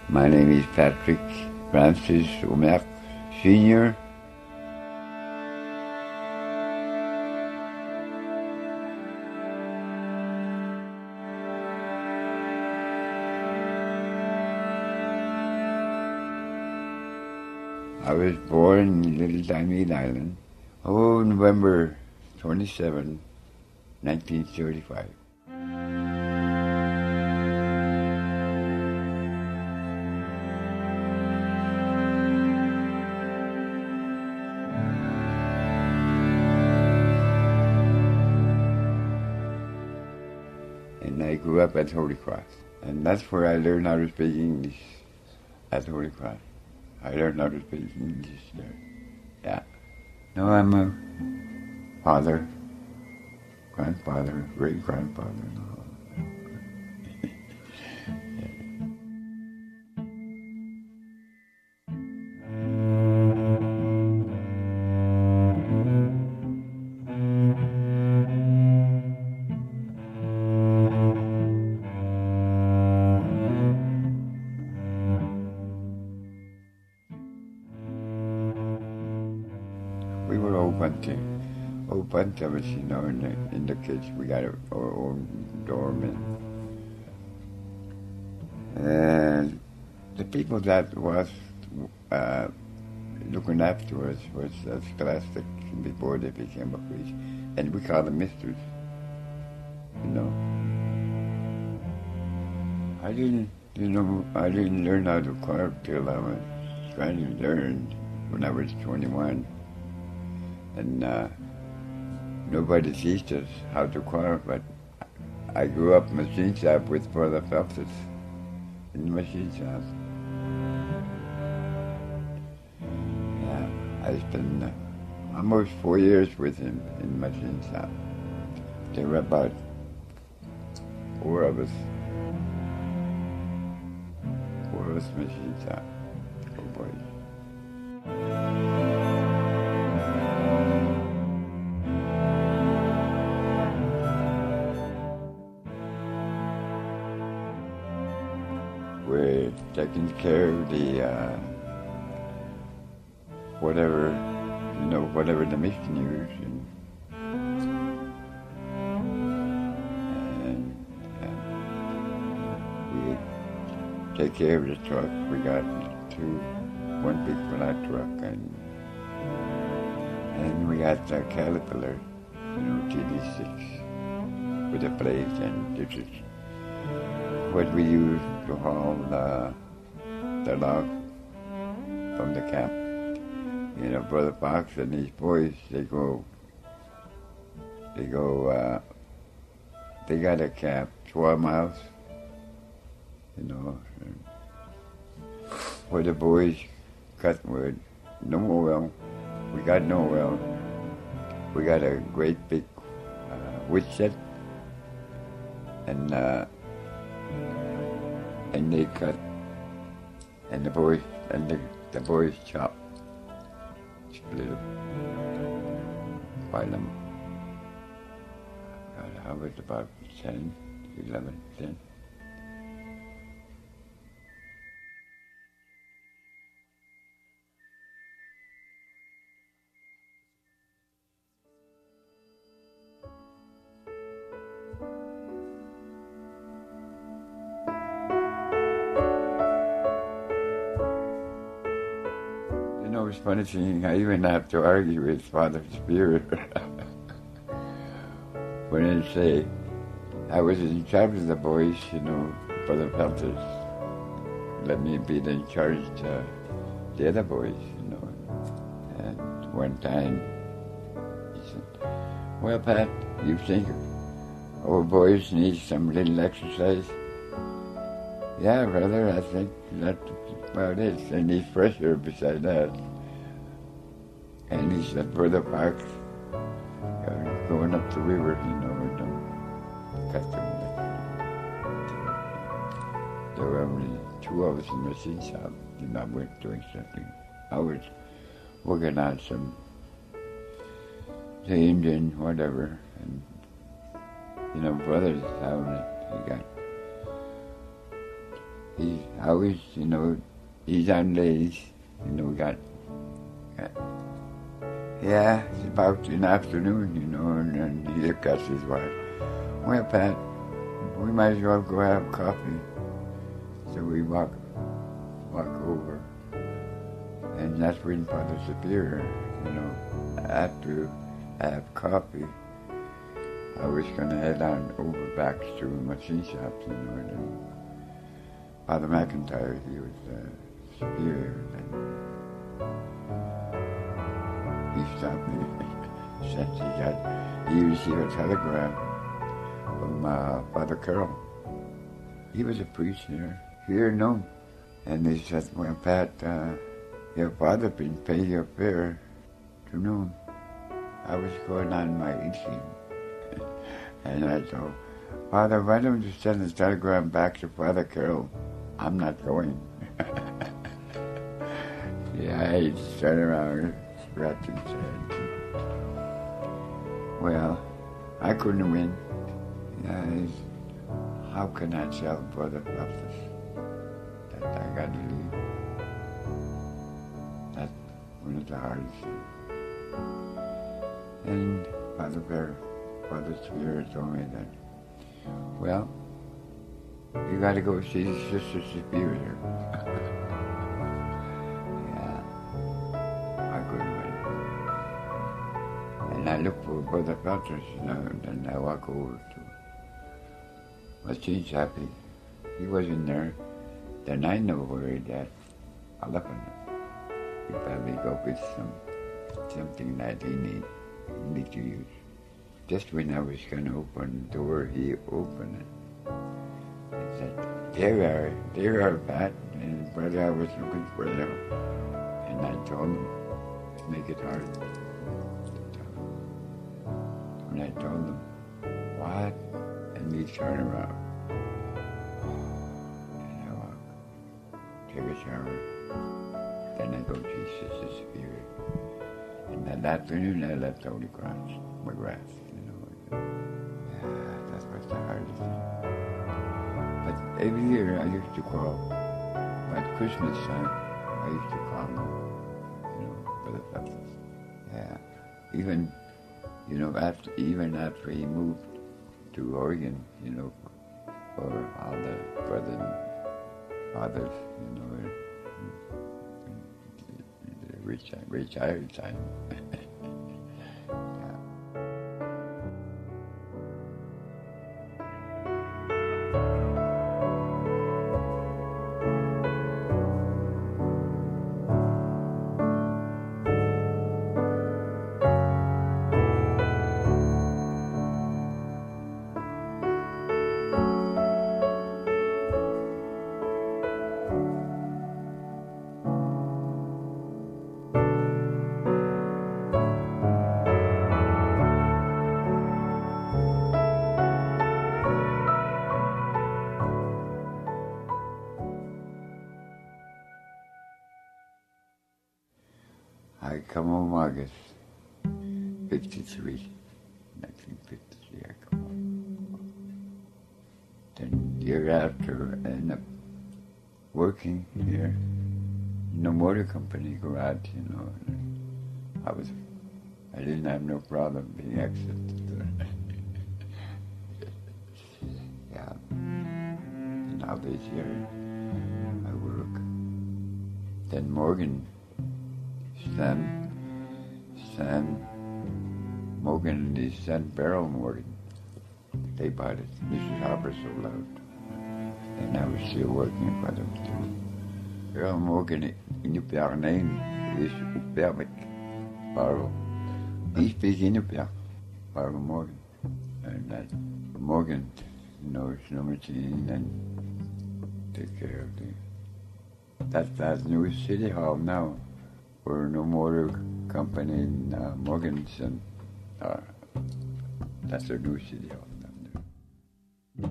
My name is Patrick Francis Omer Sr. I was born in Little Diamond Island, November 27, 1935. And I grew up at Holy Cross. And that's where I learned how to speak English, at Holy Cross. I learned how to speak English there. Yeah. Now I'm a father, grandfather, great-grandfather. We were all bunch of us, in the kids. We got our own dorm, and the people that was looking after us was scholastic before they became a priest, and we called them misters. I didn't learn how to carve till I was trying to learn when I was 21. And nobody teached us how to carve, but I grew up in machine shop with Brother Phelps in the machine shop. Yeah, I spent almost 4 years with him in the machine shop. There were about 4 of us machine shop. Oh boy. We're taking care of the whatever the mission used, and we take care of the truck. We got one big flat truck, and we got the Caterpillar, TD6 with a blade, and this is what we use to haul the log from the camp. Brother Fox and his boys, they got a camp 12 miles, where the boys cut wood. No oil. We got no oil. We got a great big wood shed, and they cut, and the boys chop, split them, pile them. I was about 10, 11, 10. It's funny thing, I even have to argue with Father Spirit when they say I was in charge of the boys, Brother Pelters let me be in charge of the other boys, And one time he said, "Well, Pat, you think our boys need some little exercise?" "Yeah, brother, I think that's about it. They need fresh air beside that." And he said, "Brother Fox, going up the river, and cut them." There were only 2 of us in the machine shop, and I went doing something. I was working on the engine, whatever, and brother's having it. He got He's always, he's on days, got yeah, it's about in the afternoon, and then he looked at his wife. Well, Pat, we might as well go have coffee. So we walk over, and that's when Father Superior, after I have coffee, I was going to head on over back to machine shops, and then Father McIntyre, he was Superior, and he stopped me, since he received a telegram from Father Carroll. He was a priest here in Nome. And he said, well, Pat, your father been pay your fare to Nome. I was going on my 18. And I told, Father, why don't you send a telegram back to Father Carroll? I'm not going. Yeah, he just turned around, scratching his head. Well, I couldn't win. How can I tell Brother Baptist that I got to leave? That's one of the hardest things. And Father Superior told me that, well, you got to go see Sister Superior. Yeah, I couldn't wait. And I looked for Brother Baptist, and I walk over to Machine Shop. He wasn't there. Then I know where he's at. I left him. He probably go with something that he need to use. Just when I was going to open the door, he opened it. He said, there are, Pat. And brother, I was looking for them. And I told him, make it hard. And I told him, what? And he turned around. And I walk, take a shower. Then I go see Sister Superior. And that afternoon I left Holy Cross, McGrath. That was the hardest thing. But every year I used to call. By Christmas time, I used to call him, for the Baptist. Yeah. Even after he moved to Oregon, for all the brothers and fathers, the retired time. I come home August 1953, I come home. Then year after, I ended up working here in the motor company garage, I didn't have no problem being accepted. Yeah. Now this year, I work. Then Morgan, Sam Morgan and his son Beryl Morgan, they bought it. Mrs. Harper sold out. And I was still working for them too. Beryl Morgan, Inupiaq name is Uppervik, Beryl. He speaks Inupiaq, Beryl Morgan. And Morgan knows no machine and take care of that's New City Hall now. We're no motor company in Morganson. That's our new city hall down there.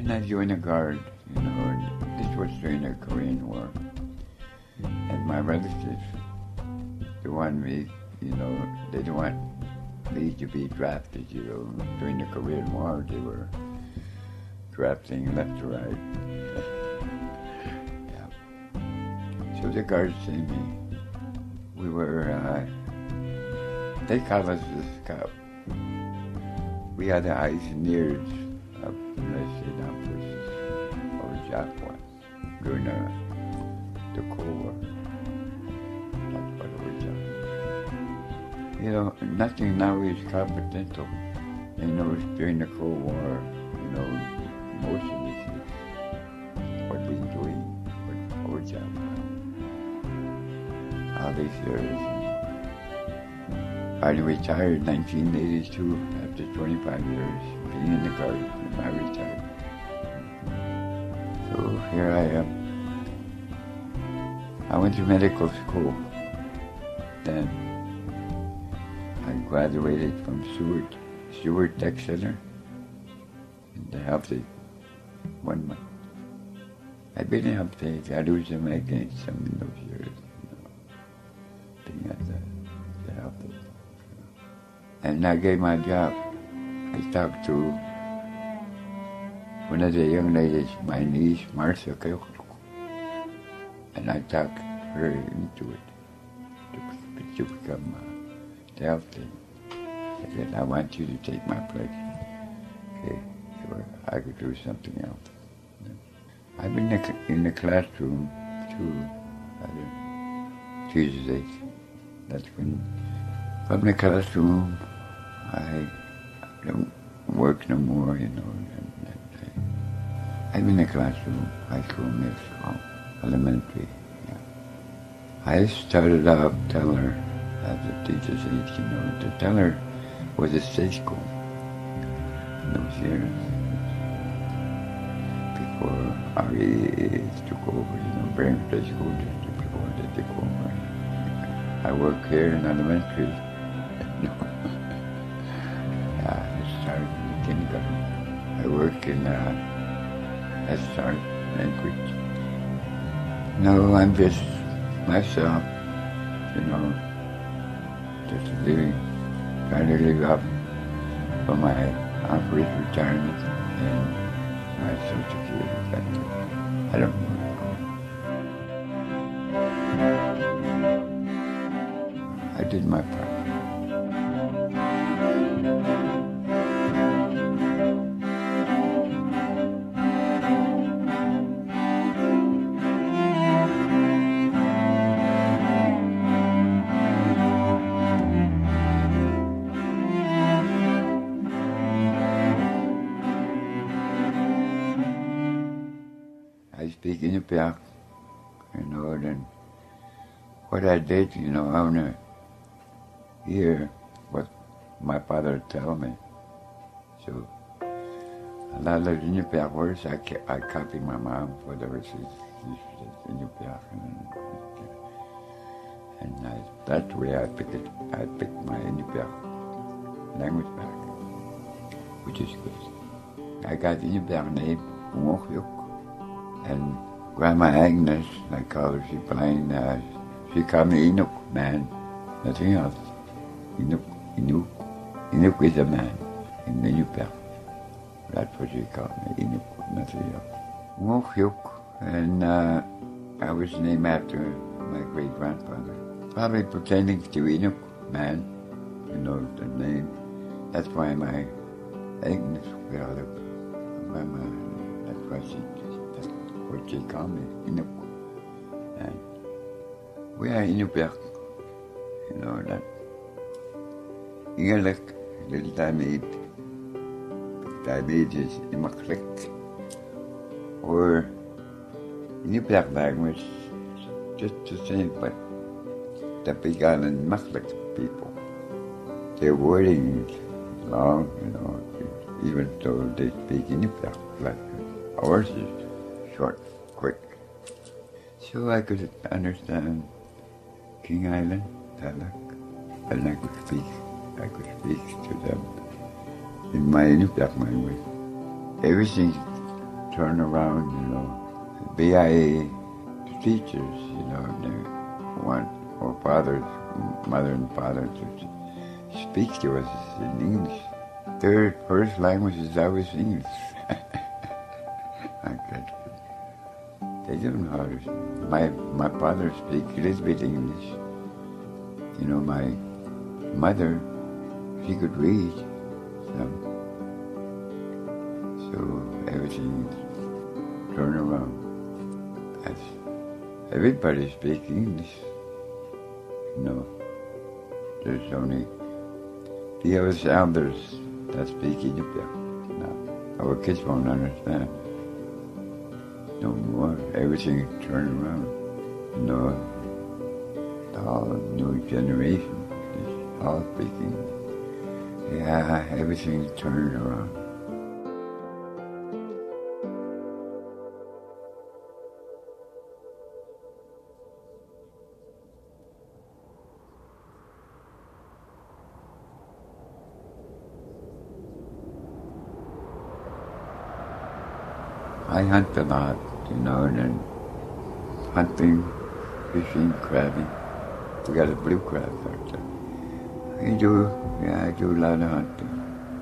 Then I joined the Guard, and this was during the Korean War. And my relatives, they wanted me, they didn't want me to be drafted, During the Korean War, they were drafting left to right. Yeah. So the Guards sent me. We were, they called us the Scout. We had the engineers of United States Armed Forces over Japan during the Cold War. That's what it was. Nothing now is confidential. During the Cold War, most of this is what we're doing over Japan. All these years. I retired in 1982 after 25 years being in the Guard, and I retired. So here I am. I went to medical school. Then I graduated from Stewart Tech Center in the Health Aid 1 month. I've been in Health Aid. I lose them again some in those years, being at the Health Aid. And I gave my job. I talked to one of the young ladies, my niece, Martha Kayoko, and I talked her into it to become the health team. I said, I want you to take my place. Okay, so I could do something else. I've been in the classroom Tuesdays. That's when, from the classroom, I don't work no more, I'm in the classroom, high school, middle school, elementary. Yeah. I started out teller as a teacher's aide, The teller was a state school in those years before RE took over, Brainerd State School District before they took over. I work here in elementary. I started in kindergarten. I work in Head Start, Anchorage. No, I'm just myself, just living, trying to live up for my office retirement and my Social Security benefit. I don't know. I did my part. I speak Inupiaq, and what I did, I want to hear what my father tell me. So a lot of Inupiaq words, I copy my mom, whatever she says Inupiaq, and that's the way I picked my Inupiaq language back, which is good. I got Inupiaq name, Umokhyuk. And Grandma Agnes, I call her, she called me Inuk, man, nothing else. Inuk is a man in the Inupiaq. That's what she called me, Inuk, nothing else. Umokhyuk, and I was named after my great-grandfather. Probably pretending to Inuk, man, the name. That's why my Agnes got it. That's why what she called me, Inuk. And we are Inupiaq, that Ingalak, little Tamid is Imaklik, or Inupiaq language, just the same, but the Big Island Maklik people, their wording is long, even though they speak Inupiaq, like ours is short, quick. So I could understand King Island, Talak, and I could speak to them in my Inupiaq language. Everything turn around, BIA, the teachers, they want our fathers, mother and father to speak to us in English. Their first language is always English. They don't know how to. My father speaks a little bit English. My mother, she could read some. So everything turned around. Everybody speaks English. There's only few of us elders that speak Egyptian. Now, our kids won't understand. No more. Everything turned around. The whole new generation is all speaking. Yeah, everything turned around. I hunt a lot, and then hunting, fishing, crabbing. We got a blue crab out there. I do a lot of hunting.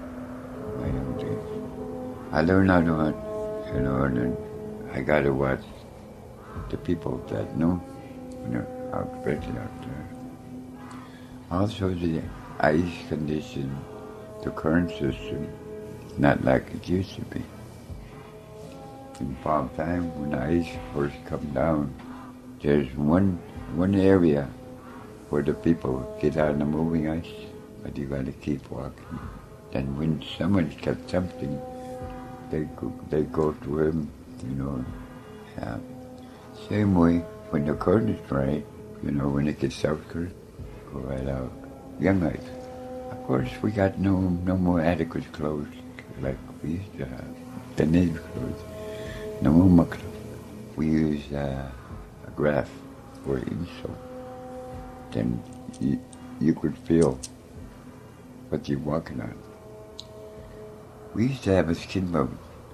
I learned how to hunt, and then I got to watch the people that know, out especially out there. Also the ice condition, the current system, not like it used to be. In fall time, when the ice first come down, there's one area where the people get on the moving ice, but you got to keep walking. Then when someone's got something, they go to him, Yeah. Same way, when the current is right, when it gets south current, go right out. Young ice. Of course, we got no more adequate clothes like we used to have. The native clothes. No more muckler. We use a graph or insole. Then you could feel what you're walking on. We used to have a skin boat,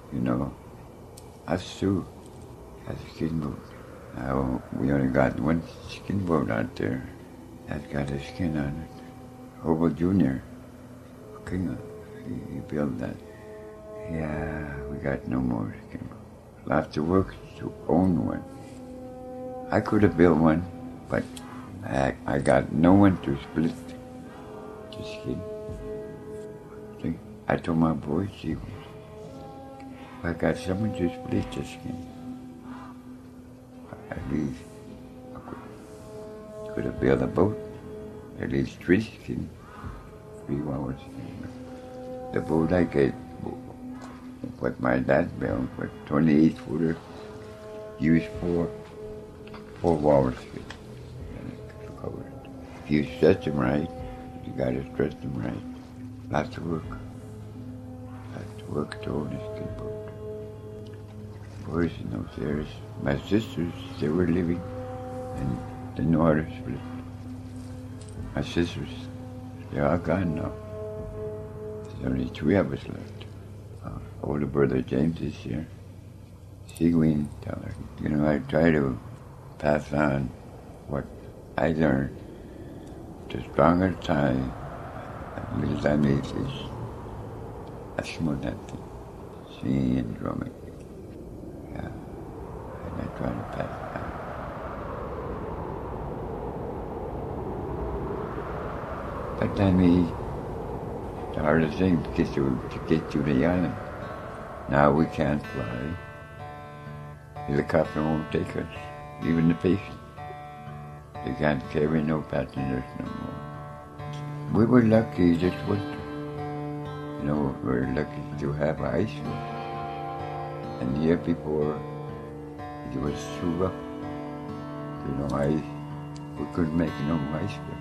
Us too has a skin boat. Now we only got one skin boat out there that's got a skin on it. Hobel Jr. King, he built that. Yeah, we got no more skin boat. Lots of work to own one. I could have built one, but I got no one to split the skin. See, I told my boys, I got someone to split the skin. At least I could have built a boat, at least 3 skin, 3 hours. The boat I get, what my dad built, with 28-footer, used 4 walrus feet. If you stretch them right, you got to stretch them right. Lots of work. Lots of work to own a skin boat. Boys in those areas, my sisters, they were living in the northern split. My sisters, they're all gone now. There's only 3 of us left. Older brother James is here. Seguin Teller. I try to pass on what I learned. The stronger tie, the little time is a small thing. Singing and drumming. Yeah. And I try to pass it on. That time is the hardest thing to get to the island. Now we can't fly. The helicopter won't take us, even the patient. They can't carry no passengers no more. We were lucky this winter. We're lucky to have ice cream. And the year before, it was too rough. We couldn't make no ice cream.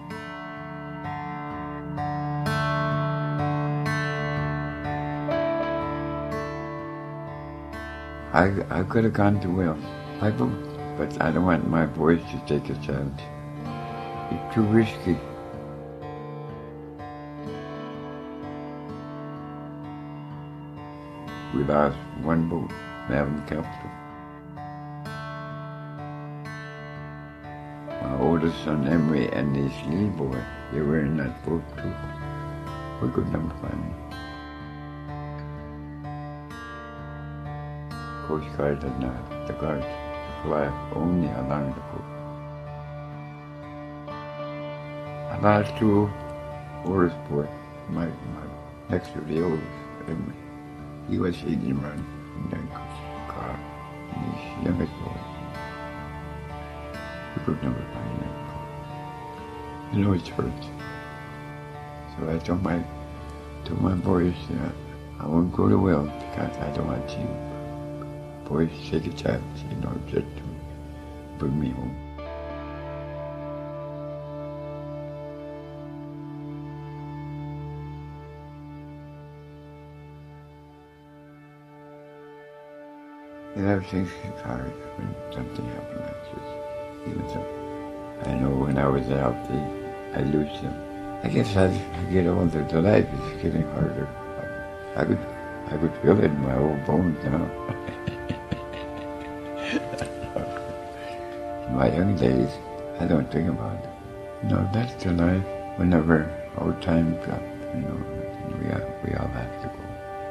I could have gone to Will by boat, but I don't want my boys to take a chance. It's too risky. We lost one boat. Melvin Kepler. My oldest son Emery and his little boy, they were in that boat too. We could never find them. Coast Guard and the guards fly only along the coast. My last two oldest boy, my next to the oldest, Emery, he was eating around in the car, and his youngest boy. We could never find them. You know, it hurts. So I told my boys, I won't go to well because I don't want you boys to take a chance, just to bring me home. Everything's hard when something happens like this. Even so, I know when I was healthy, I lose them. I guess as I get older, the life is getting harder. I could feel it in my old bones now. In my young days, I don't think about it. That's the life. Whenever our time comes, we all have to go.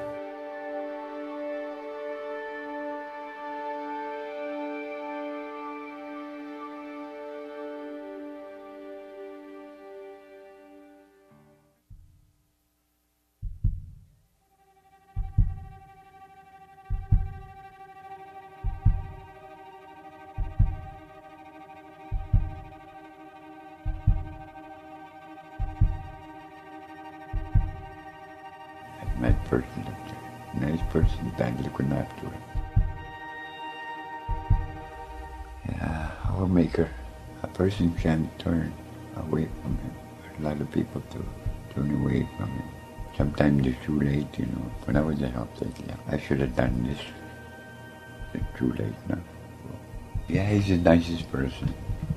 Nice person that looking after it. Yeah, a maker. A person can't turn away from him. A lot of people do turn away from him. Sometimes it's too late, When I was a health I should have done this. It's too late now. Yeah, he's the nicest person,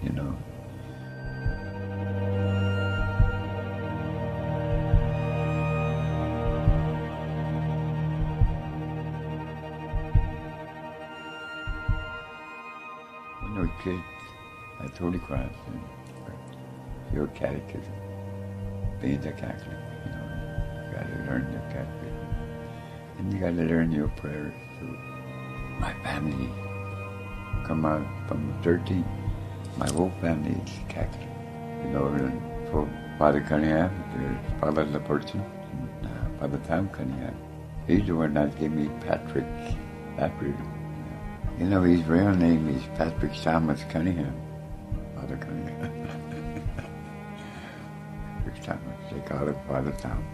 When I was a kid, at Holy Cross, your catechism, being a Catholic, you got to learn your catechism. And you got to learn your prayers too. My family come out from 13. My whole family is Catholic. And for Father Cunningham, there's Father LaPerson, and Father Tom Cunningham. He's the one that gave me Patrick's baptism. His real name is Patrick Thomas Cunningham. Father Cunningham. Patrick Thomas. They call it Father Tom.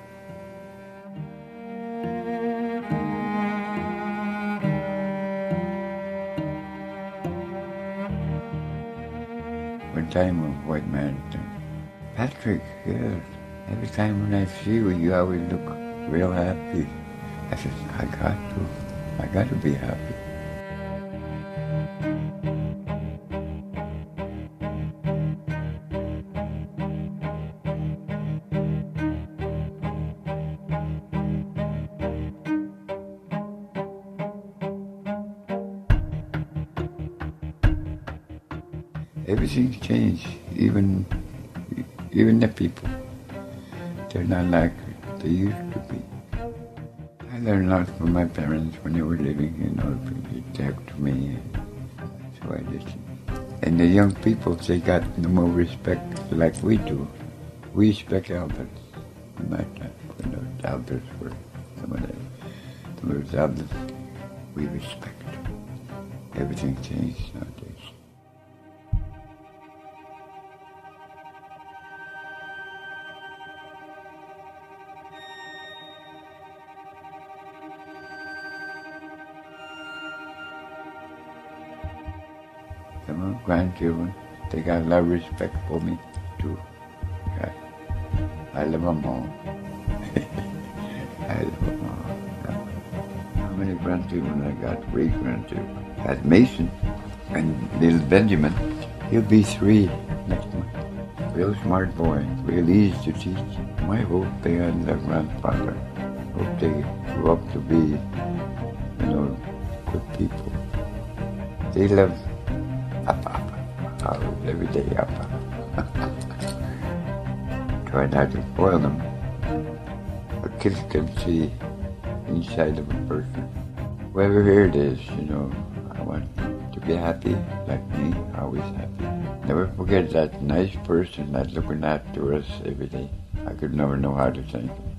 One time a white man said, Patrick, yes, every time when I see you always look real happy. I said, I got to be happy. Everything's changed, even the people. They're not like they used to be. I learned a lot from my parents when they were living, they talked to me, so I listened. And the young people, they got no more respect like we do. We respect elders. In my time, when those elders were some of those elders, we respect. Everything changed nowadays. Some grandchildren, they got a lot of respect for me, too. Yeah. I love them all. I love them all. Yeah. How many grandchildren I got? 3 grandchildren. I got Mason and little Benjamin. He'll be 3 next month. Real smart boy, real easy to teach. I hope they had their grandfather. Hope they grew up to be, with people. They love Papa, always, every day, Papa. Try not to spoil them. But kids can see inside of a person. Whoever here it is, I want to be happy, like me, always happy. Never forget that nice person that's looking after us every day. I could never know how to thank him.